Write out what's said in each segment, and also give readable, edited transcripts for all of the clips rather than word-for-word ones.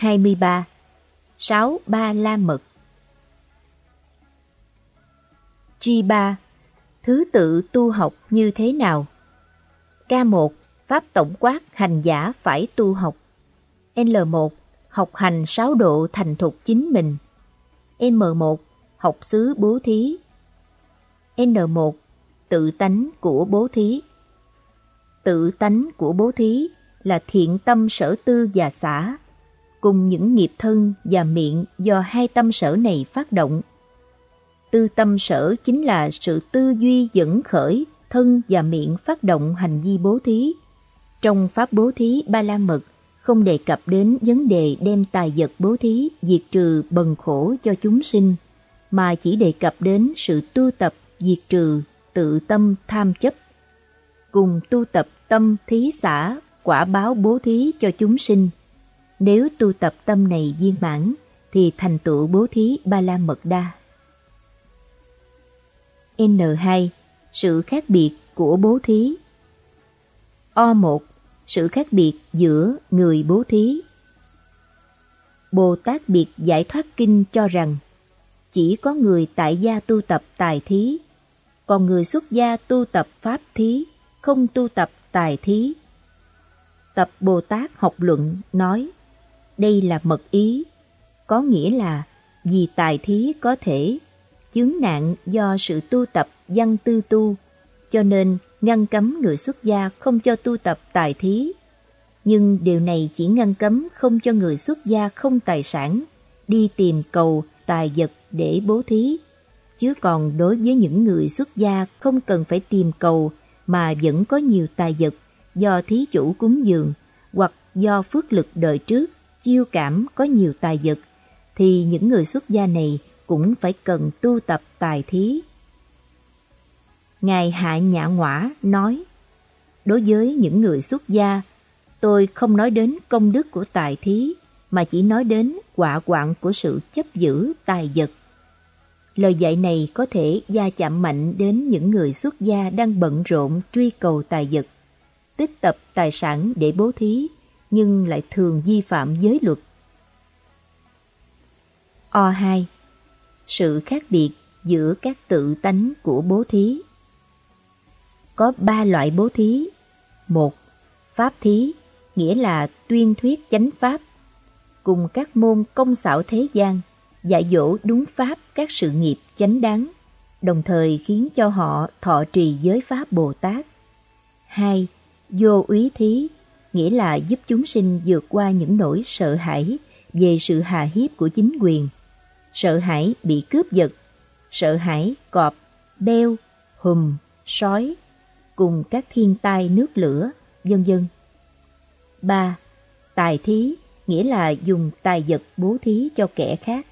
23. 6 Ba La Mật. G3. Thứ tự tu học như thế nào? K1. Pháp tổng quát hành giả phải tu học. L1. Học hành 6 độ thành thục chính mình. M1. Học xứ bố thí. N1. Tự tánh của bố thí. Tự tánh của bố thí là thiện tâm sở tư và xả, cùng những nghiệp thân và miệng do hai tâm sở này phát động. Tư tâm sở chính là sự tư duy dẫn khởi thân và miệng phát động hành vi bố thí. Trong pháp bố thí Ba La Mật không đề cập đến vấn đề đem tài vật bố thí diệt trừ bần khổ cho chúng sinh, mà chỉ đề cập đến sự tu tập diệt trừ tự tâm tham chấp, cùng tu tập tâm thí xả quả báo bố thí cho chúng sinh. Nếu tu tập tâm này viên mãn thì thành tựu bố thí Ba La Mật Đa. N2. Sự khác biệt của bố thí. O1. Sự khác biệt giữa người bố thí. Bồ Tát Biệt Giải Thoát Kinh cho rằng chỉ có người tại gia tu tập tài thí, còn người xuất gia tu tập pháp thí, không tu tập tài thí. Tập Bồ Tát học luận nói, đây là mật ý, có nghĩa là vì tài thí có thể chướng nạn do sự tu tập văn tư tu, cho nên ngăn cấm người xuất gia không cho tu tập tài thí. Nhưng điều này chỉ ngăn cấm không cho người xuất gia không tài sản đi tìm cầu tài vật để bố thí, chứ còn đối với những người xuất gia không cần phải tìm cầu mà vẫn có nhiều tài vật do thí chủ cúng dường hoặc do phước lực đời trước chiêu cảm có nhiều tài vật, thì những người xuất gia này cũng phải cần tu tập tài thí. Ngài Hạ Nhạ Ngoã nói, đối với những người xuất gia, tôi không nói đến công đức của tài thí, mà chỉ nói đến quả quạng của sự chấp giữ tài vật. Lời dạy này có thể gia chạm mạnh đến những người xuất gia đang bận rộn truy cầu tài vật, tích tập tài sản để bố thí, nhưng lại thường vi phạm giới luật. O2. Sự khác biệt giữa các tự tánh của bố thí. Có 3 loại bố thí. 1. Pháp thí, nghĩa là tuyên thuyết chánh pháp, cùng các môn công xảo thế gian, dạy dỗ đúng pháp các sự nghiệp chánh đáng, đồng thời khiến cho họ thọ trì giới pháp Bồ Tát. 2. Vô úy thí, nghĩa là giúp chúng sinh vượt qua những nỗi sợ hãi về sự hà hiếp của chính quyền, sợ hãi bị cướp giật, sợ hãi cọp, beo, hùm, sói, cùng các thiên tai nước lửa, vân vân. 3. Tài thí, nghĩa là dùng tài vật bố thí cho kẻ khác.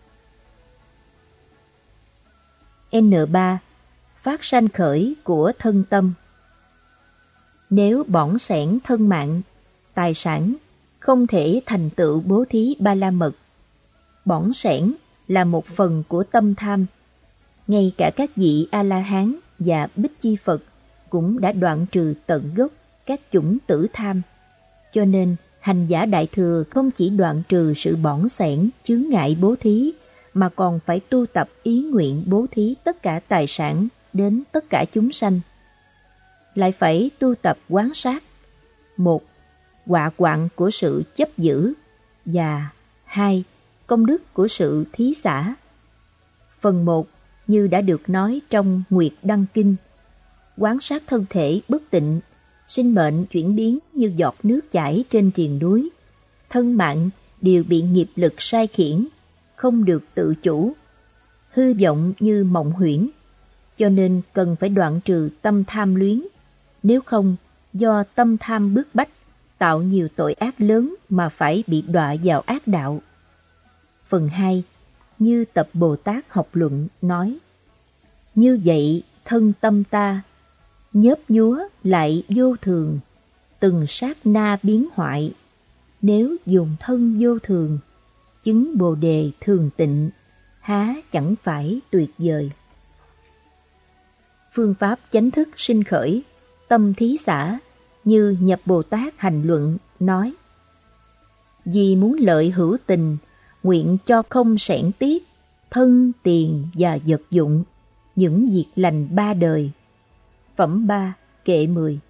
N3. Phát sanh khởi của thân tâm. Nếu bỏng sẻn thân mạng, tài sản, không thể thành tựu bố thí Ba La Mật. Bỏng sẻn là một phần của tâm tham. Ngay cả các vị A-la-hán và Bích Chi Phật cũng đã đoạn trừ tận gốc các chủng tử tham. Cho nên, hành giả Đại Thừa không chỉ đoạn trừ sự bỏng sẻn, chướng ngại bố thí, mà còn phải tu tập ý nguyện bố thí tất cả tài sản đến tất cả chúng sanh. Lại phải tu tập quán sát. 1. Quả quạng của sự chấp giữ, và 2. Công đức của sự thí xả. Phần 1, như đã được nói trong Nguyệt Đăng Kinh, quán sát thân thể bất tịnh, sinh mệnh chuyển biến như giọt nước chảy trên triền núi, thân mạng đều bị nghiệp lực sai khiển, không được tự chủ, hư vọng như mộng huyễn, cho nên cần phải đoạn trừ tâm tham luyến, nếu không do tâm tham bức bách tạo nhiều tội ác lớn mà phải bị đọa vào ác đạo. Phần 2, như Tập Bồ Tát học luận nói, như vậy thân tâm ta nhớp nhúa lại vô thường, từng sát na biến hoại, nếu dùng thân vô thường, chứng Bồ Đề thường tịnh, há chẳng phải tuyệt vời. Phương pháp chánh thức sinh khởi, tâm thí xả, như Nhập Bồ Tát hành luận nói, Vì muốn lợi hữu tình, nguyện cho không xẻn tiếc, thân, tiền và vật dụng, những việc lành 3 đời. Phẩm 3, kệ 10.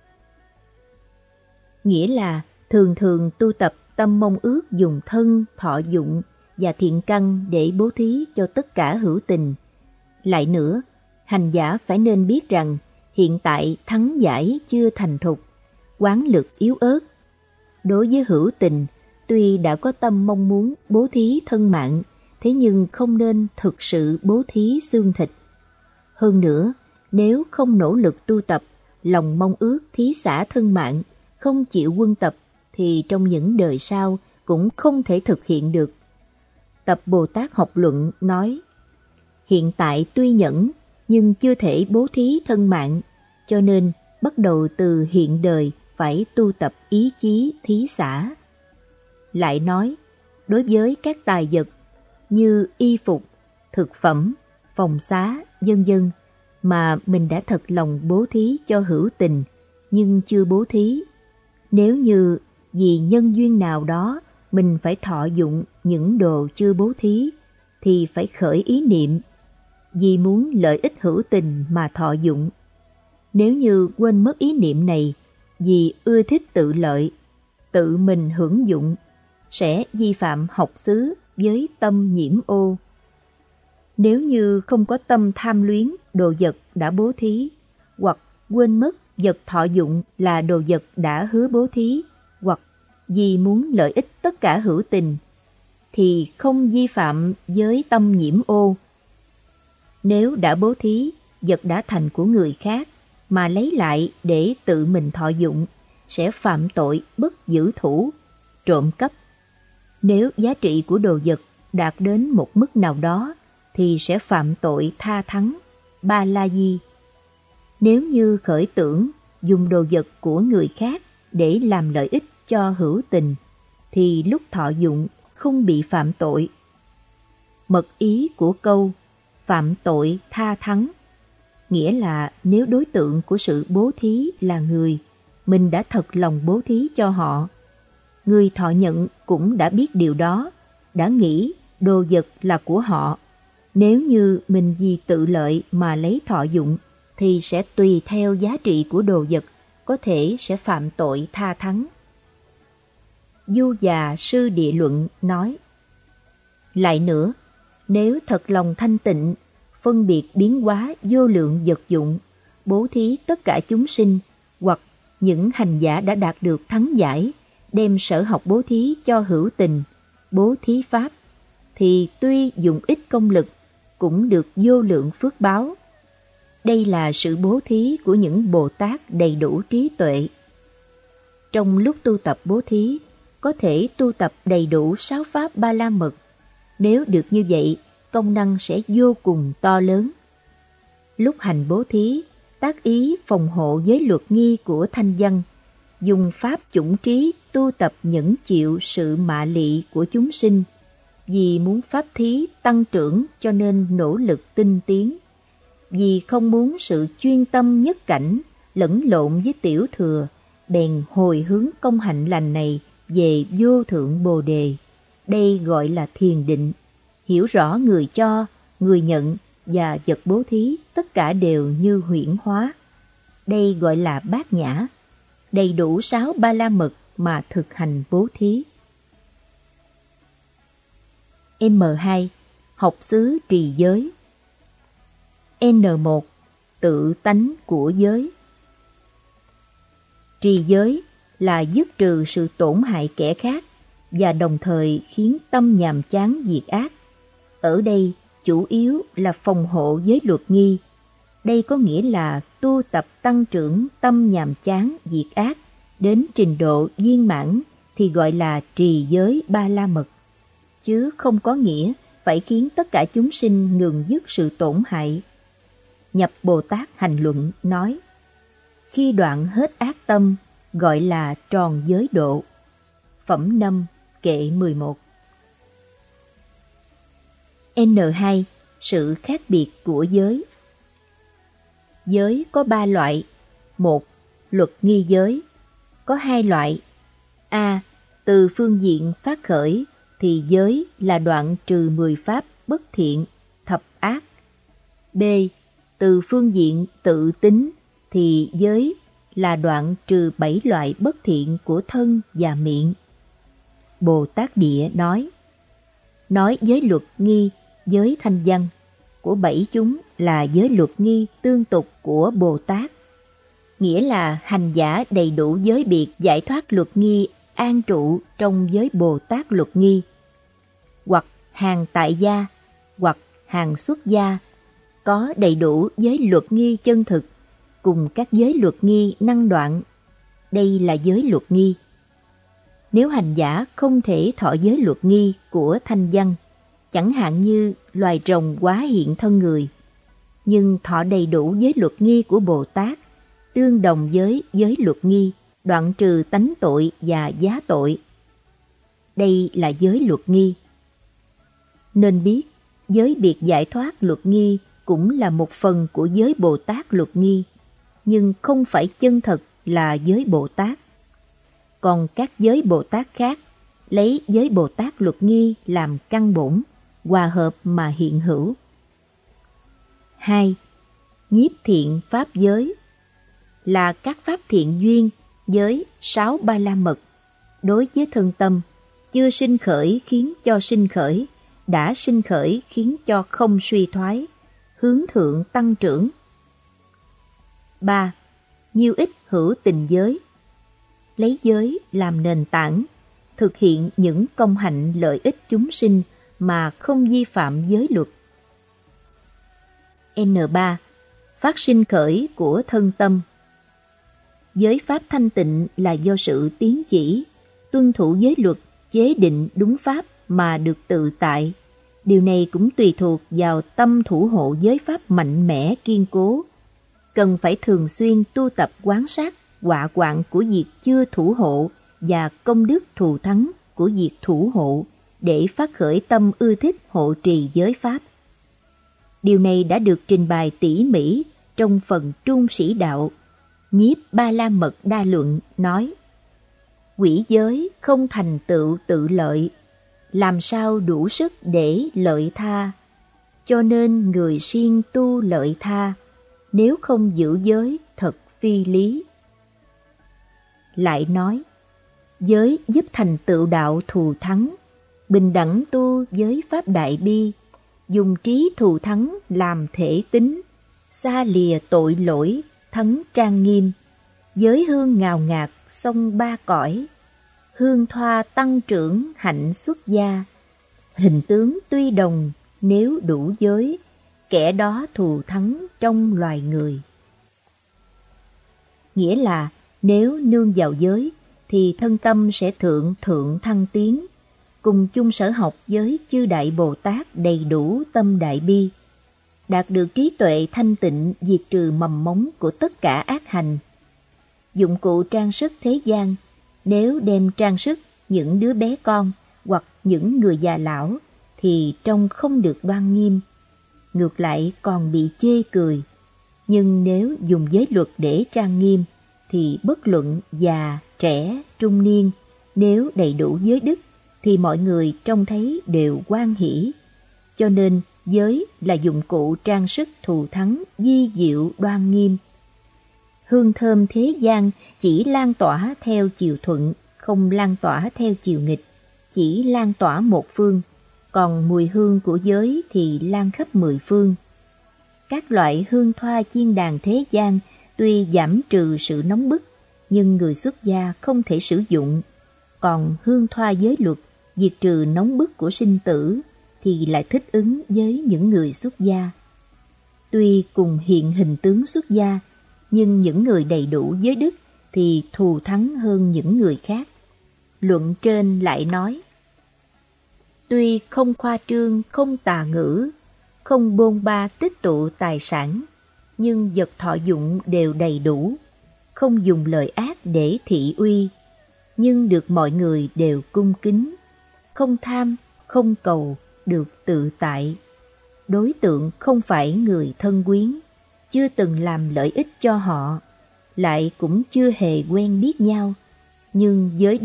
Nghĩa là thường thường tu tập tâm mong ước dùng thân, thọ dụng và thiện căn để bố thí cho tất cả hữu tình. Lại nữa, hành giả phải nên biết rằng hiện tại thắng giải chưa thành thục, quán lực yếu ớt. Đối với hữu tình, tuy đã có tâm mong muốn bố thí thân mạng, thế nhưng không nên thực sự bố thí xương thịt. Hơn nữa, nếu không nỗ lực tu tập, lòng mong ước thí xả thân mạng, không chịu quân tập, thì trong những đời sau cũng không thể thực hiện được. Tập Bồ Tát Học Luận nói, hiện tại tuy nhẫn, nhưng chưa thể bố thí thân mạng, cho nên bắt đầu từ hiện đời phải tu tập ý chí thí xả. Lại nói, đối với các tài vật như y phục, thực phẩm, phòng xá, vân vân mà mình đã thật lòng bố thí cho hữu tình nhưng chưa bố thí, nếu như vì nhân duyên nào đó mình phải thọ dụng những đồ chưa bố thí, thì phải khởi ý niệm vì muốn lợi ích hữu tình mà thọ dụng. Nếu như quên mất ý niệm này vì ưa thích tự lợi, tự mình hưởng dụng, sẽ vi phạm học xứ với tâm nhiễm ô. Nếu như không có tâm tham luyến đồ vật đã bố thí, hoặc quên mất vật thọ dụng là đồ vật đã hứa bố thí, hoặc vì muốn lợi ích tất cả hữu tình, thì không vi phạm với tâm nhiễm ô. Nếu đã bố thí, vật đã thành của người khác, mà lấy lại để tự mình thọ dụng, sẽ phạm tội bất giữ thủ, trộm cắp. Nếu giá trị của đồ vật đạt đến một mức nào đó, thì sẽ phạm tội tha thắng, ba la di. Nếu như khởi tưởng dùng đồ vật của người khác để làm lợi ích cho hữu tình, thì lúc thọ dụng không bị phạm tội. Mật ý của câu phạm tội tha thắng, nghĩa là nếu đối tượng của sự bố thí là người, mình đã thật lòng bố thí cho họ. Người thọ nhận cũng đã biết điều đó, đã nghĩ đồ vật là của họ. Nếu như mình vì tự lợi mà lấy thọ dụng, thì sẽ tùy theo giá trị của đồ vật, có thể sẽ phạm tội tha thắng. Du Già Sư Địa Luận nói, lại nữa, nếu thật lòng thanh tịnh, phân biệt biến hóa vô lượng vật dụng, bố thí tất cả chúng sinh, hoặc những hành giả đã đạt được thắng giải, đem sở học bố thí cho hữu tình, bố thí pháp, thì tuy dùng ít công lực, cũng được vô lượng phước báo. Đây là sự bố thí của những Bồ Tát đầy đủ trí tuệ. Trong lúc tu tập bố thí, có thể tu tập đầy đủ 6 pháp Ba La Mật. Nếu được như vậy, công năng sẽ vô cùng to lớn. Lúc hành bố thí, tác ý phòng hộ giới luật nghi của thanh văn, dùng pháp chủng trí tu tập nhẫn chịu sự mạ lị của chúng sinh. Vì muốn pháp thí tăng trưởng cho nên nỗ lực tinh tiến. Vì không muốn sự chuyên tâm nhất cảnh lẫn lộn với tiểu thừa, bèn hồi hướng công hạnh lành này về vô thượng Bồ Đề. Đây gọi là thiền định. Hiểu rõ người cho, người nhận và vật bố thí tất cả đều như huyễn hóa. Đây gọi là bát nhã. Đầy đủ 6 Ba La Mật mà thực hành bố thí. M2. Học xứ trì giới. N1. Tự tánh của giới. Trì giới là dứt trừ sự tổn hại kẻ khác và đồng thời khiến tâm nhàm chán diệt ác. Ở đây chủ yếu là phòng hộ giới luật nghi. Đây có nghĩa là tu tập tăng trưởng tâm nhàm chán diệt ác đến trình độ viên mãn thì gọi là trì giới Ba La Mật, chứ không có nghĩa phải khiến tất cả chúng sinh ngừng dứt sự tổn hại. Nhập Bồ Tát Hành Luận nói, khi đoạn hết ác tâm gọi là tròn giới độ. Phẩm 5, kệ 11. N2. Sự khác biệt của giới. Giới có 3 loại. 1. Luật nghi giới. Có 2 loại. A. từ phương diện phát khởi thì giới là đoạn trừ 10 pháp bất thiện, thập ác. B. Từ phương diện tự tính thì giới là đoạn trừ 7 loại bất thiện của thân và miệng. Bồ Tát Địa nói giới luật nghi, giới thanh văn của 7 chúng là giới luật nghi tương tục của Bồ Tát, nghĩa là hành giả đầy đủ giới biệt giải thoát luật nghi an trụ trong giới Bồ Tát luật nghi, hoặc hàng tại gia, hoặc hàng xuất gia, có đầy đủ giới luật nghi chân thực, cùng các giới luật nghi năng đoạn. Đây là giới luật nghi. Nếu hành giả không thể thọ giới luật nghi của thanh văn, chẳng hạn như loài rồng quá hiện thân người, nhưng thọ đầy đủ giới luật nghi của Bồ Tát, tương đồng với giới luật nghi, đoạn trừ tánh tội và giá tội. Đây là giới luật nghi. Nên biết, giới biệt giải thoát luật nghi cũng là một phần của giới Bồ Tát luật nghi, nhưng không phải chân thật là giới Bồ Tát. Còn các giới Bồ Tát khác lấy giới Bồ Tát luật nghi làm căn bổn, hòa hợp mà hiện hữu. 2. Nhiếp thiện pháp giới là các pháp thiện duyên với 6 ba la mật đối với thân tâm, chưa sinh khởi khiến cho sinh khởi, đã sinh khởi khiến cho không suy thoái, hướng thượng tăng trưởng. 3. Nhiêu ích hữu tình giới lấy giới làm nền tảng, thực hiện những công hạnh lợi ích chúng sinh mà không vi phạm giới luật. N3. Phát sinh khởi của thân tâm. Giới pháp thanh tịnh là do sự tiến chỉ, tuân thủ giới luật, chế định đúng pháp mà được tự tại. Điều này cũng tùy thuộc vào tâm thủ hộ giới pháp mạnh mẽ kiên cố. Cần phải thường xuyên tu tập quán sát họa quạng của việc chưa thủ hộ và công đức thù thắng của việc thủ hộ để phát khởi tâm ưa thích hộ trì giới pháp. Điều này đã được trình bày tỉ mỉ trong phần Trung Sĩ Đạo. Nhiếp Ba La Mật Đa Luận nói: quỷ giới không thành tựu tự lợi, làm sao đủ sức để lợi tha, cho nên người siêng tu lợi tha, nếu không giữ giới thật phi lý. Lại nói, giới giúp thành tựu đạo thù thắng, bình đẳng tu giới pháp đại bi, dùng trí thù thắng làm thể tính, xa lìa tội lỗi, thắng trang nghiêm, giới hương ngào ngạt sông ba cõi, hương thoa tăng trưởng hạnh xuất gia, hình tướng tuy đồng nếu đủ giới, kẻ đó thù thắng trong loài người. Nghĩa là nếu nương vào giới thì thân tâm sẽ thượng thăng tiến, cùng chung sở học với chư đại Bồ Tát đầy đủ tâm đại bi, đạt được trí tuệ thanh tịnh diệt trừ mầm mống của tất cả ác hành. Dụng cụ trang sức thế gian, nếu đem trang sức những đứa bé con hoặc những người già lão thì trông không được đoan nghiêm, ngược lại còn bị chê cười. Nhưng nếu dùng giới luật để trang nghiêm thì bất luận già, trẻ, trung niên, nếu đầy đủ giới đức thì mọi người trông thấy đều hoan hỷ. Cho nên giới là dụng cụ trang sức thù thắng, di diệu đoan nghiêm. Hương thơm thế gian chỉ lan tỏa theo chiều thuận, không lan tỏa theo chiều nghịch, chỉ lan tỏa một phương, còn mùi hương của giới thì lan khắp 10 phương. Các loại hương thoa chiên đàn thế gian tuy giảm trừ sự nóng bức, nhưng người xuất gia không thể sử dụng. Còn hương thoa giới luật, diệt trừ nóng bức của sinh tử, thì lại thích ứng với những người xuất gia. Tuy cùng hiện hình tướng xuất gia, nhưng những người đầy đủ giới đức thì thù thắng hơn những người khác. Luận trên lại nói: tuy không khoa trương, không tà ngữ, không bôn ba tích tụ tài sản, nhưng vật thọ dụng đều đầy đủ, không dùng lời ác để thị uy, nhưng được mọi người đều cung kính, không tham, không cầu, được tự tại. Đối tượng không phải người thân quyến, chưa từng làm lợi ích cho họ, lại cũng chưa hề quen biết nhau, nhưng giới đức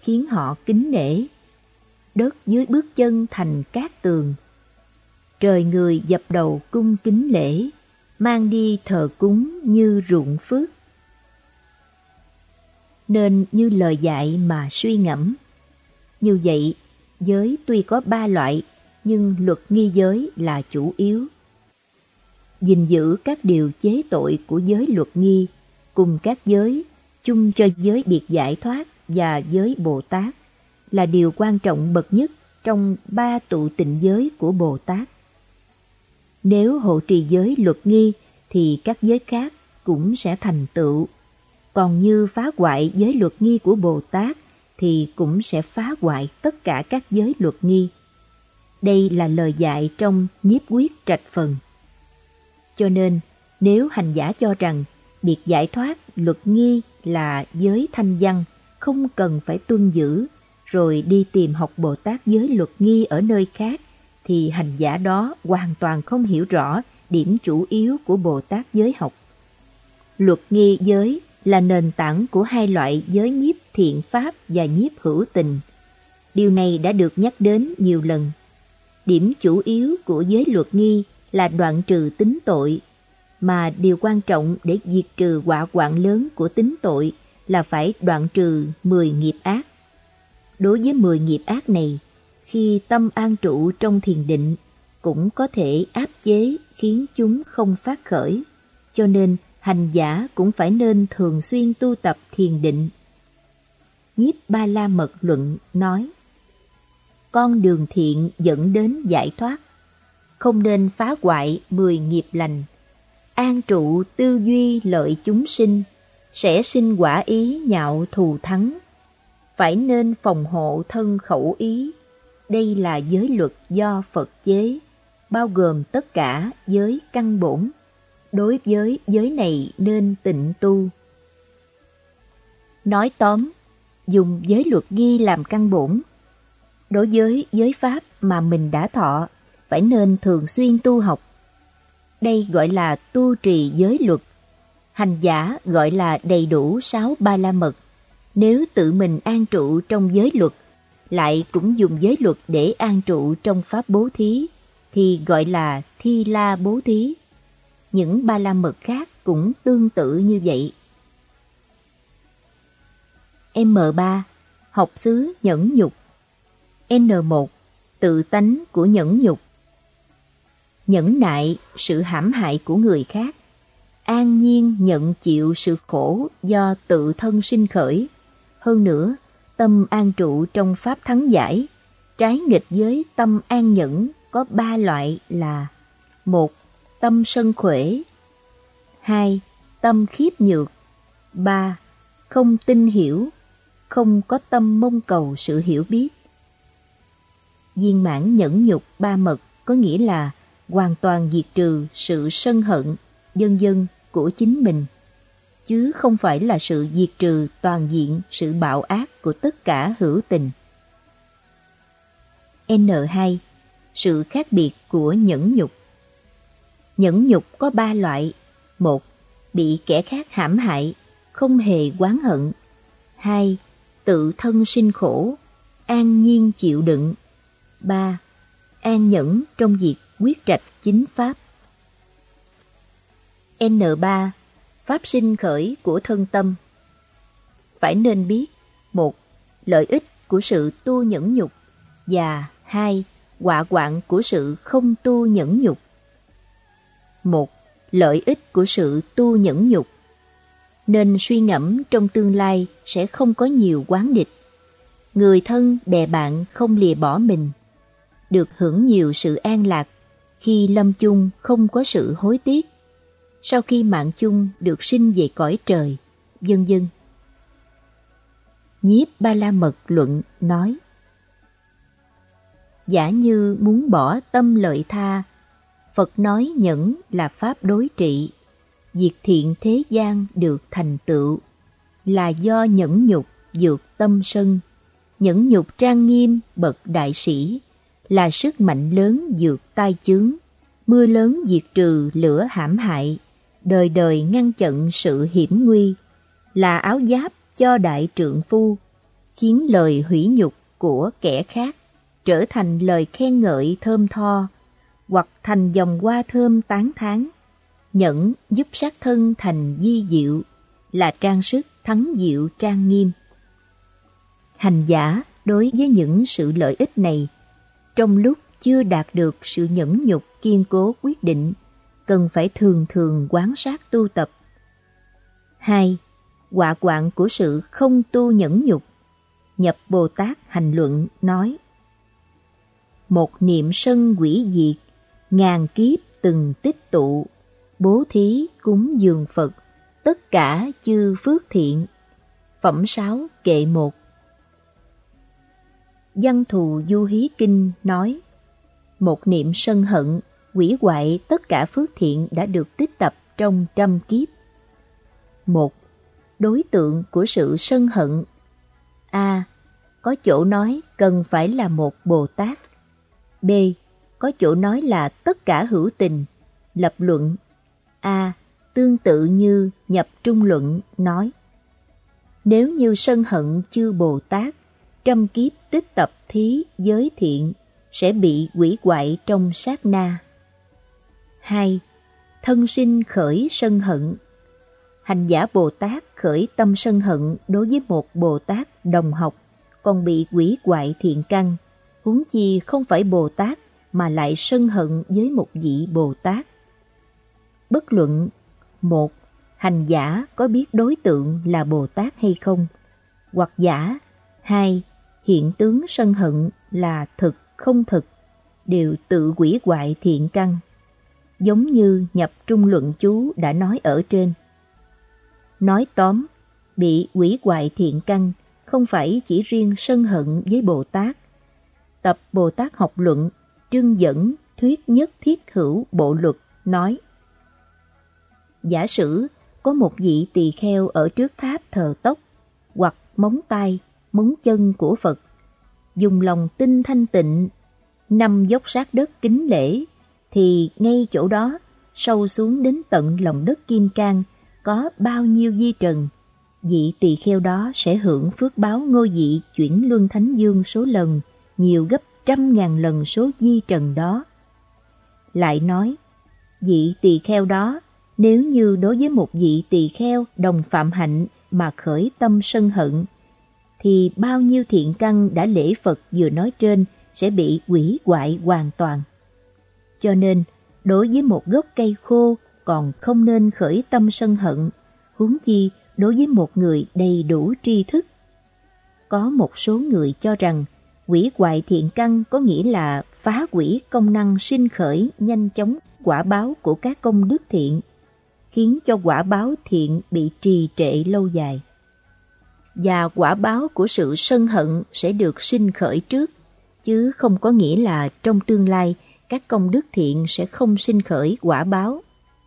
khiến họ kính nể. Đất dưới bước chân thành cát tường. Trời người dập đầu cung kính lễ, mang đi thờ cúng như ruộng phước. Nên như lời dạy mà suy ngẫm. Như vậy, giới tuy có 3 loại, nhưng luật nghi giới là chủ yếu. Gìn giữ các điều chế tội của giới luật nghi, cùng các giới chung cho giới biệt giải thoát và giới Bồ Tát, là điều quan trọng bậc nhất trong 3 tụ tịnh giới của Bồ Tát. Nếu hộ trì giới luật nghi thì các giới khác cũng sẽ thành tựu. Còn như phá hoại giới luật nghi của Bồ Tát thì cũng sẽ phá hoại tất cả các giới luật nghi. Đây là lời dạy trong Nhiếp Quyết Trạch Phần. Cho nên, nếu hành giả cho rằng biệt giải thoát luật nghi là giới thanh văn, không cần phải tuân giữ, rồi đi tìm học Bồ Tát giới luật nghi ở nơi khác, thì hành giả đó hoàn toàn không hiểu rõ điểm chủ yếu của Bồ Tát giới học. Luật nghi giới là nền tảng của 2 loại giới nhiếp thiện pháp và nhiếp hữu tình. Điều này đã được nhắc đến nhiều lần. Điểm chủ yếu của giới luật nghi là đoạn trừ tính tội, mà điều quan trọng để diệt trừ họa hoạn lớn của tính tội là phải đoạn trừ 10 nghiệp ác. Đối với 10 nghiệp ác này, khi tâm an trụ trong thiền định, cũng có thể áp chế khiến chúng không phát khởi, cho nên hành giả cũng phải nên thường xuyên tu tập thiền định. Nhiếp Ba La Mật Luận nói: con đường thiện dẫn đến giải thoát, không nên phá hoại 10 nghiệp lành. An trụ tư duy lợi chúng sinh, sẽ sinh quả ý nhạo thù thắng. Phải nên phòng hộ thân khẩu ý. Đây là giới luật do Phật chế, bao gồm tất cả giới căn bổn. Đối với giới này nên tịnh tu. Nói tóm, dùng giới luật ghi làm căn bổn. Đối với giới pháp mà mình đã thọ, phải nên thường xuyên tu học. Đây gọi là tu trì giới luật. Hành giả gọi là đầy đủ 6 Ba La Mật. Nếu tự mình an trụ trong giới luật, lại cũng dùng giới luật để an trụ trong pháp bố thí, thì gọi là Thi La bố thí. Những Ba La Mật khác cũng tương tự như vậy. M3. Học xứ nhẫn nhục. N1. Tự tánh của nhẫn nhục. Nhẫn nại sự hãm hại của người khác, an nhiên nhận chịu sự khổ do tự thân sinh khởi. Hơn nữa, tâm an trụ trong pháp thắng giải, trái nghịch với tâm an nhẫn có 3 loại là: 1. Tâm sân khỏe. 2. Tâm khiếp nhược. 3. Không tin hiểu, không có tâm mong cầu sự hiểu biết. Viên mãn nhẫn nhục 3 mật có nghĩa là hoàn toàn diệt trừ sự sân hận, vân vân của chính mình, chứ không phải là sự diệt trừ toàn diện sự bạo ác của tất cả hữu tình. N2. Sự khác biệt của nhẫn nhục. Nhẫn nhục có 3 loại: 1. Bị kẻ khác hãm hại, không hề oán hận. 2. Tự thân sinh khổ, an nhiên chịu đựng. 3. An nhẫn trong việc quyết trạch chính pháp. N3. Pháp sinh khởi của thân tâm. Phải nên biết: 1. Lợi ích của sự tu nhẫn nhục, và 2. Họa hoạn của sự không tu nhẫn nhục. 1. Lợi ích của sự tu nhẫn nhục. Nên suy ngẫm trong tương lai sẽ không có nhiều oán địch. Người thân bè bạn không lìa bỏ mình. Được hưởng nhiều sự an lạc. Khi lâm chung không có sự hối tiếc. Sau khi mạng chung được sinh về cõi trời, vân vân. Nhiếp Ba La Mật Luận nói: giả như muốn bỏ tâm lợi tha, Phật nói nhẫn là pháp đối trị, diệt thiện thế gian được thành tựu, là do nhẫn nhục vượt tâm sân. Nhẫn nhục trang nghiêm bậc đại sĩ, là sức mạnh lớn vượt tai chướng, mưa lớn diệt trừ lửa hãm hại, đời đời ngăn chặn sự hiểm nguy, là áo giáp cho đại trượng phu, khiến lời hủy nhục của kẻ khác trở thành lời khen ngợi thơm tho, hoặc thành dòng hoa thơm tán thán. Nhẫn giúp sát thân thành di diệu, là trang sức thắng diệu trang nghiêm. Hành giả đối với những sự lợi ích này, trong lúc chưa đạt được sự nhẫn nhục kiên cố quyết định, cần phải thường thường quán sát tu tập. 2. Họa quạng của sự không tu nhẫn nhục. Nhập Bồ Tát Hành Luận nói: một niệm sân hủy diệt, ngàn kiếp từng tích tụ, bố thí cúng dường Phật, tất cả chư phước thiện. Phẩm 6 kệ 1. Văn Thù Du Hí Kinh nói: một niệm sân hận hủy hoại tất cả phước thiện đã được tích tập trong trăm kiếp. 1. Đối tượng của sự sân hận. A. Có chỗ nói cần phải là một Bồ Tát. B. Có chỗ nói là tất cả hữu tình. Lập luận. A. Tương tự như Nhập Trung Luận nói: nếu như sân hận chư Bồ Tát, trăm kiếp tích tập thí giới thiện sẽ bị hủy hoại trong sát na. 2. Thân sinh khởi sân hận. Hành giả Bồ Tát khởi tâm sân hận đối với một Bồ Tát đồng học còn bị hủy hoại thiện căn, huống chi không phải Bồ Tát mà lại sân hận với một vị Bồ Tát. Bất luận: 1. Hành giả có biết đối tượng là Bồ Tát hay không, hoặc giả. 2. Hiện tướng sân hận là thực không thực, đều tự hủy hoại thiện căn, giống như Nhập Trung Luận chú đã nói ở trên. Nói tóm, bị hủy hoại thiện căn không phải chỉ riêng sân hận với Bồ Tát. Tập Bồ Tát Học Luận trưng dẫn thuyết nhất thiết hữu bộ luật nói: giả sử có một vị tỳ kheo ở trước tháp thờ tóc hoặc móng tay, móng chân của Phật, dùng lòng tin thanh tịnh, nằm dốc sát đất kính lễ, thì ngay chỗ đó, sâu xuống đến tận lòng đất kim cang, có bao nhiêu di trần, vị tỳ kheo đó sẽ hưởng phước báo ngôi vị chuyển luân thánh dương số lần, nhiều gấp 100.000 lần số di trần đó. Lại nói, vị tỳ kheo đó, nếu như đối với một vị tỳ kheo đồng phạm hạnh mà khởi tâm sân hận, thì bao nhiêu thiện căn đã lễ Phật vừa nói trên sẽ bị hủy hoại hoàn toàn. Cho nên, đối với một gốc cây khô còn không nên khởi tâm sân hận, huống chi đối với một người đầy đủ tri thức. Có một số người cho rằng hủy hoại thiện căn có nghĩa là phá hủy công năng sinh khởi nhanh chóng quả báo của các công đức thiện, khiến cho quả báo thiện bị trì trệ lâu dài. Và quả báo của sự sân hận sẽ được sinh khởi trước, chứ không có nghĩa là trong tương lai các công đức thiện sẽ không sinh khởi quả báo.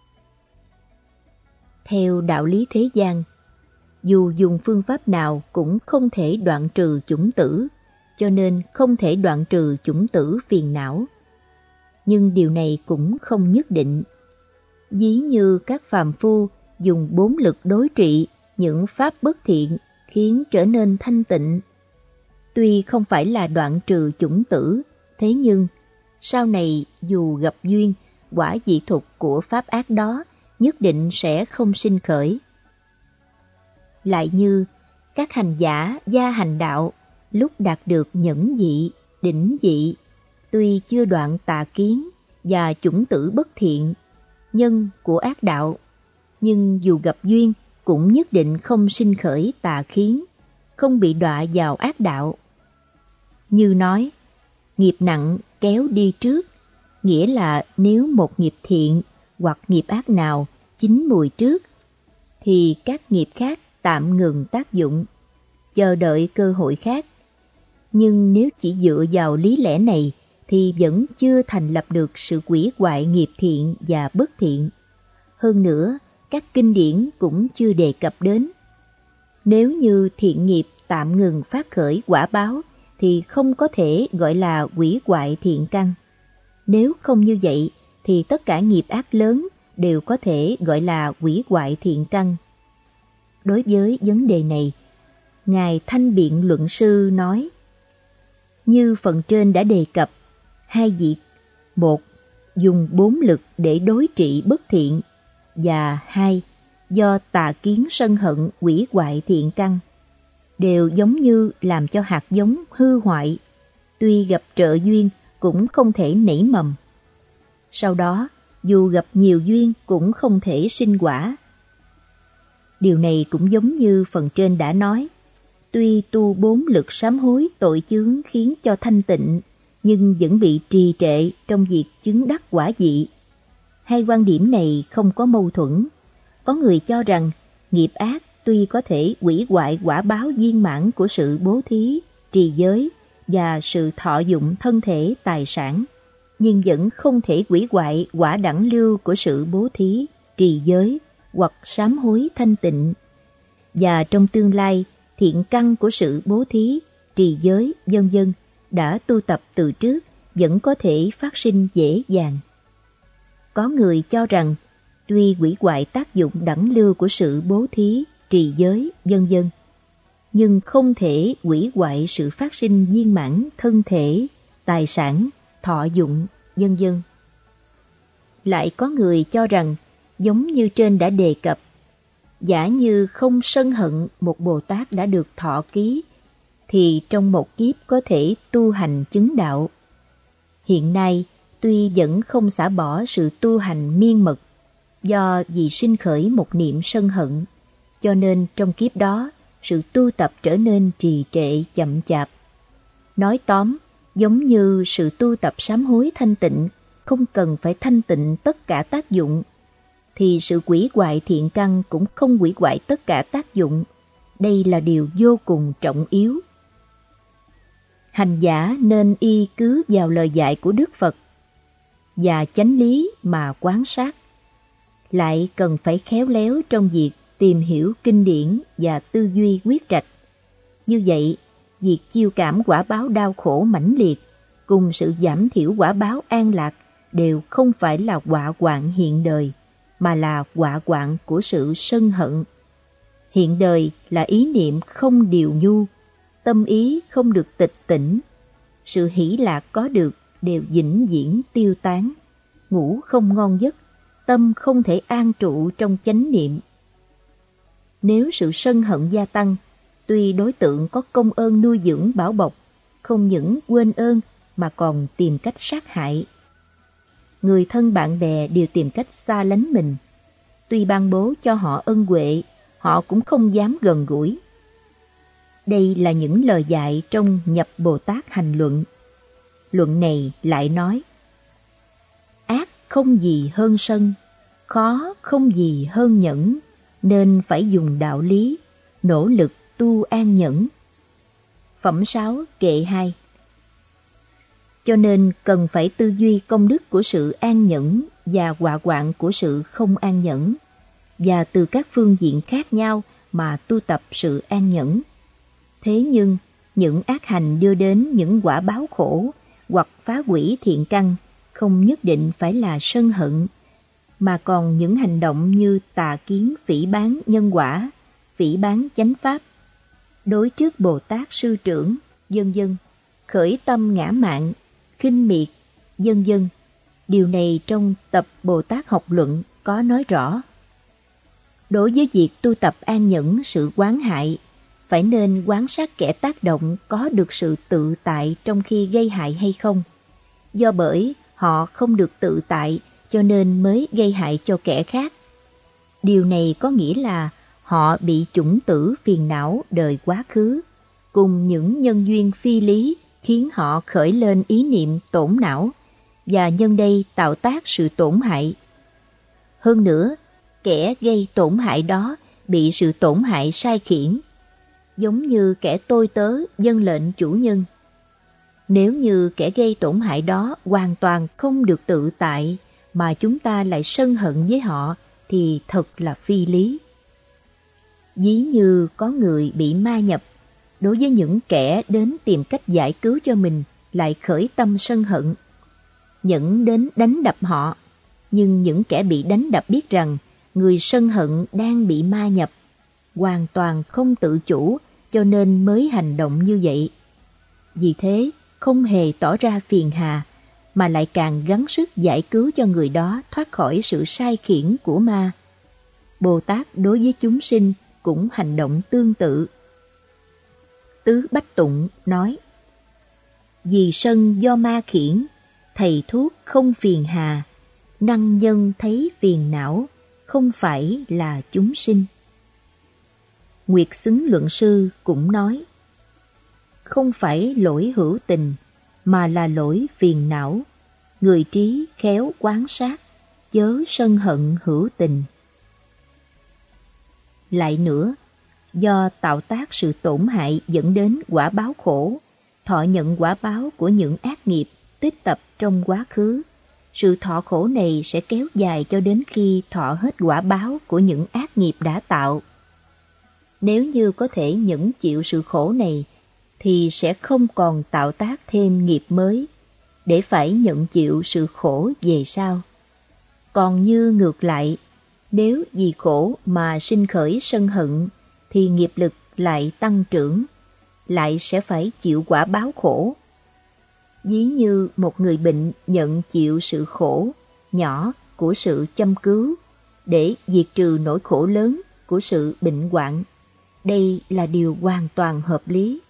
Theo đạo lý thế gian, dù dùng phương pháp nào cũng không thể đoạn trừ chủng tử, cho nên không thể đoạn trừ chủng tử phiền não. Nhưng điều này cũng không nhất định. Ví như các phàm phu dùng 4 lực đối trị những pháp bất thiện khiến trở nên thanh tịnh. Tuy không phải là đoạn trừ chủng tử, thế nhưng sau này dù gặp duyên, quả dị thục của pháp ác đó nhất định sẽ không sinh khởi. Lại như các hành giả gia hành đạo lúc đạt được nhẫn dị, đỉnh dị, tuy chưa đoạn tà kiến và chủng tử bất thiện, nhân của ác đạo, nhưng dù gặp duyên cũng nhất định không sinh khởi tà kiến, không bị đọa vào ác đạo. Như nói, nghiệp nặng kéo đi trước, nghĩa là nếu một nghiệp thiện hoặc nghiệp ác nào chín mùi trước, thì các nghiệp khác tạm ngừng tác dụng, chờ đợi cơ hội khác. Nhưng nếu chỉ dựa vào lý lẽ này thì vẫn chưa thành lập được sự hủy hoại nghiệp thiện và bất thiện. Hơn nữa, các kinh điển cũng chưa đề cập đến. Nếu như thiện nghiệp tạm ngừng phát khởi quả báo thì không có thể gọi là hủy hoại thiện căn. Nếu không như vậy thì tất cả nghiệp ác lớn đều có thể gọi là hủy hoại thiện căn. Đối với vấn đề này, Ngài Thanh Biện Luận Sư nói: như phần trên đã đề cập, hai việc: một, dùng 4 lực để đối trị bất thiện, và 2, do tà kiến sân hận hủy hoại thiện căn, đều giống như làm cho hạt giống hư hoại, tuy gặp trợ duyên cũng không thể nảy mầm. Sau đó, dù gặp nhiều duyên cũng không thể sinh quả. Điều này cũng giống như phần trên đã nói, tuy tu 4 lực sám hối tội chướng khiến cho thanh tịnh, nhưng vẫn bị trì trệ trong việc chứng đắc quả vị. Hai quan điểm này không có mâu thuẫn. Có người cho rằng nghiệp ác tuy có thể hủy hoại quả báo viên mãn của sự bố thí, trì giới và sự thọ dụng thân thể tài sản, nhưng vẫn không thể hủy hoại quả đẳng lưu của sự bố thí, trì giới hoặc sám hối thanh tịnh. Và trong tương lai, thiện căn của sự bố thí, trì giới, vân vân đã tu tập từ trước vẫn có thể phát sinh dễ dàng. Có người cho rằng tuy hủy hoại tác dụng đẳng lưu của sự bố thí, trì giới, vân vân, nhưng không thể hủy hoại sự phát sinh viên mãn thân thể, tài sản, thọ dụng, vân vân. Lại có người cho rằng, giống như trên đã đề cập, giả như không sân hận một Bồ Tát đã được thọ ký, thì trong một kiếp có thể tu hành chứng đạo. Hiện nay, tuy vẫn không xả bỏ sự tu hành miên mật, do vì sinh khởi một niệm sân hận, cho nên trong kiếp đó, sự tu tập trở nên trì trệ chậm chạp. Nói tóm, giống như sự tu tập sám hối thanh tịnh, không cần phải thanh tịnh tất cả tác dụng, thì sự hủy hoại thiện căn cũng không hủy hoại tất cả tác dụng. Đây là điều vô cùng trọng yếu. Hành giả nên y cứ vào lời dạy của Đức Phật và chánh lý mà quán sát. Lại cần phải khéo léo trong việc tìm hiểu kinh điển và tư duy quyết trạch. Như vậy, việc chiêu cảm quả báo đau khổ mãnh liệt cùng sự giảm thiểu quả báo an lạc đều không phải là họa hoạn hiện đời, mà là họa hoạn của sự sân hận. Hiện đời là ý niệm không điều nhu, tâm ý không được tịch tỉnh, sự hỷ lạc có được đều vĩnh viễn tiêu tán, ngủ không ngon giấc, tâm không thể an trụ trong chánh niệm. Nếu sự sân hận gia tăng, tuy đối tượng có công ơn nuôi dưỡng bảo bọc, không những quên ơn mà còn tìm cách sát hại. Người thân bạn bè đều tìm cách xa lánh mình. Tuy ban bố cho họ ân huệ, họ cũng không dám gần gũi. Đây là những lời dạy trong Nhập Bồ Tát Hành Luận. Luận này lại nói: ác không gì hơn sân, khó không gì hơn nhẫn, nên phải dùng đạo lý, nỗ lực tu an nhẫn. Phẩm 6 kệ 2. Cho nên cần phải tư duy công đức của sự an nhẫn và họa hoạn của sự không an nhẫn, và từ các phương diện khác nhau mà tu tập sự an nhẫn. Thế nhưng, những ác hành đưa đến những quả báo khổ hoặc phá hủy thiện căn không nhất định phải là sân hận, mà còn những hành động như tà kiến phỉ báng nhân quả, phỉ báng chánh pháp, đối trước Bồ Tát sư trưởng, vân vân, khởi tâm ngã mạn, khinh miệt, vân vân. Điều này trong tập Bồ Tát Học Luận có nói rõ. Đối với việc tu tập an nhẫn sự oán hại, phải nên quan sát kẻ tác động có được sự tự tại trong khi gây hại hay không. Do bởi họ không được tự tại cho nên mới gây hại cho kẻ khác. Điều này có nghĩa là họ bị chủng tử phiền não đời quá khứ, cùng những nhân duyên phi lý khiến họ khởi lên ý niệm tổn não, và nhân đây tạo tác sự tổn hại. Hơn nữa, kẻ gây tổn hại đó bị sự tổn hại sai khiển, giống như kẻ tôi tớ vâng lệnh chủ nhân. Nếu như kẻ gây tổn hại đó hoàn toàn không được tự tại, mà chúng ta lại sân hận với họ, thì thật là phi lý. Ví như có người bị ma nhập, đối với những kẻ đến tìm cách giải cứu cho mình lại khởi tâm sân hận, dẫn đến đánh đập họ. Nhưng những kẻ bị đánh đập biết rằng người sân hận đang bị ma nhập, hoàn toàn không tự chủ cho nên mới hành động như vậy. Vì thế, không hề tỏ ra phiền hà, mà lại càng gắng sức giải cứu cho người đó thoát khỏi sự sai khiển của ma. Bồ Tát đối với chúng sinh cũng hành động tương tự. Tứ Bách Tụng nói: vì sân do ma khiển, thầy thuốc không phiền hà, năng nhân thấy phiền não, không phải là chúng sinh. Nguyệt Xứng Luận Sư cũng nói: không phải lỗi hữu tình, mà là lỗi phiền não. Người trí khéo quán sát, chớ sân hận hữu tình. Lại nữa, do tạo tác sự tổn hại dẫn đến quả báo khổ, thọ nhận quả báo của những ác nghiệp tích tập trong quá khứ. Sự thọ khổ này sẽ kéo dài cho đến khi thọ hết quả báo của những ác nghiệp đã tạo. Nếu như có thể nhẫn chịu sự khổ này, thì sẽ không còn tạo tác thêm nghiệp mới, để phải nhận chịu sự khổ về sau. Còn như ngược lại, nếu vì khổ mà sinh khởi sân hận, thì nghiệp lực lại tăng trưởng, lại sẽ phải chịu quả báo khổ. Ví như một người bệnh nhận chịu sự khổ nhỏ của sự châm cứu, để diệt trừ nỗi khổ lớn của sự bệnh hoạn. Đây là điều hoàn toàn hợp lý.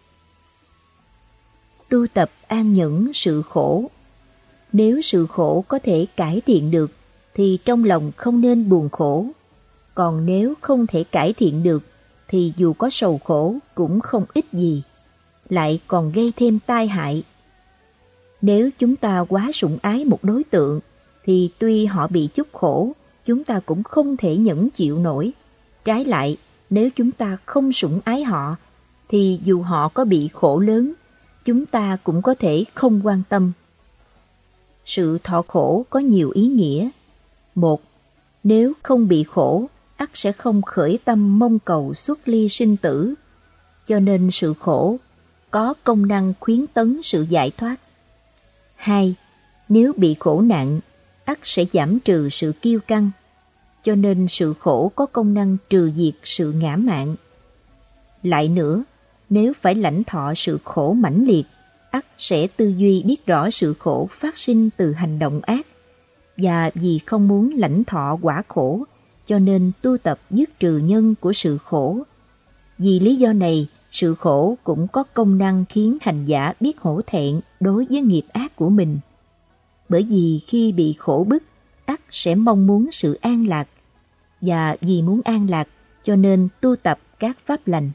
Tu tập an nhẫn sự khổ. Nếu sự khổ có thể cải thiện được, thì trong lòng không nên buồn khổ. Còn nếu không thể cải thiện được, thì dù có sầu khổ cũng không ích gì, lại còn gây thêm tai hại. Nếu chúng ta quá sủng ái một đối tượng, thì tuy họ bị chút khổ, chúng ta cũng không thể nhẫn chịu nổi. Trái lại, nếu chúng ta không sủng ái họ, thì dù họ có bị khổ lớn, chúng ta cũng có thể không quan tâm. Sự thọ khổ có nhiều ý nghĩa. Một, nếu không bị khổ, ắt sẽ không khởi tâm mong cầu xuất ly sinh tử, cho nên sự khổ có công năng khuyến tấn sự giải thoát. Hai, nếu bị khổ nạn, ắt sẽ giảm trừ sự kiêu căng, cho nên sự khổ có công năng trừ diệt sự ngã mạn. Lại nữa, nếu phải lãnh thọ sự khổ mãnh liệt, ắt sẽ tư duy biết rõ sự khổ phát sinh từ hành động ác, và vì không muốn lãnh thọ quả khổ, cho nên tu tập dứt trừ nhân của sự khổ. Vì lý do này, sự khổ cũng có công năng khiến hành giả biết hổ thẹn đối với nghiệp ác của mình. Bởi vì khi bị khổ bức, ắt sẽ mong muốn sự an lạc, và vì muốn an lạc, cho nên tu tập các pháp lành.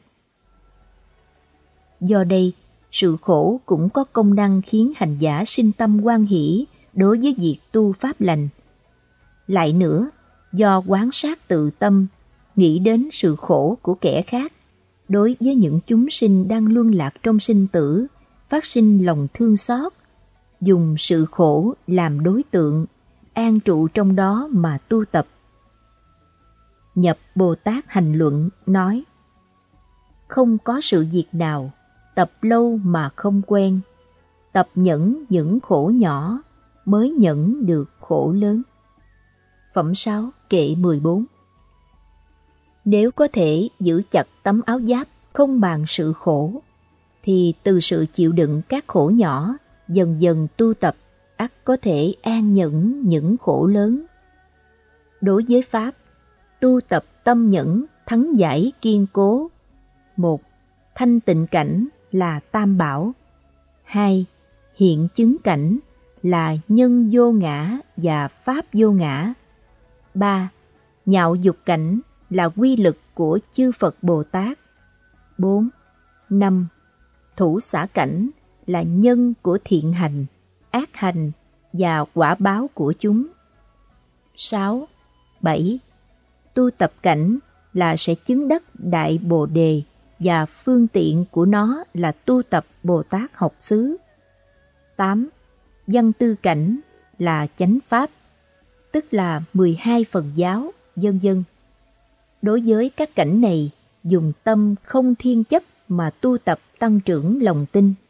Do đây, sự khổ cũng có công năng khiến hành giả sinh tâm hoan hỷ đối với việc tu pháp lành. Lại nữa, do quán sát tự tâm, nghĩ đến sự khổ của kẻ khác, đối với những chúng sinh đang luân lạc trong sinh tử, phát sinh lòng thương xót, dùng sự khổ làm đối tượng, an trụ trong đó mà tu tập. Nhập Bồ Tát Hành Luận nói: không có sự việc nào tập lâu mà không quen, tập nhẫn những khổ nhỏ mới nhẫn được khổ lớn. Phẩm 6, kệ 14. Nếu có thể giữ chặt tấm áo giáp không bàn sự khổ, thì từ sự chịu đựng các khổ nhỏ, dần dần tu tập, ắt có thể an nhẫn những khổ lớn. Đối với Pháp, tu tập tâm nhẫn thắng giải kiên cố. 1. Thanh tịnh cảnh là tam bảo. 2. Hiện chứng cảnh là nhân vô ngã và pháp vô ngã. 3. Nhạo dục cảnh là quy lực của chư Phật Bồ Tát. 4. 5. Thủ xả cảnh là nhân của thiện hành, ác hành và quả báo của chúng. 6. 7. Tu tập cảnh là sẽ chứng đắc Đại Bồ Đề, và phương tiện của nó là tu tập Bồ Tát học xứ. 8. Văn tư cảnh là chánh pháp, tức là 12 phần giáo, vân vân. Đối với các cảnh này, dùng tâm không thiên chấp mà tu tập tăng trưởng lòng tin.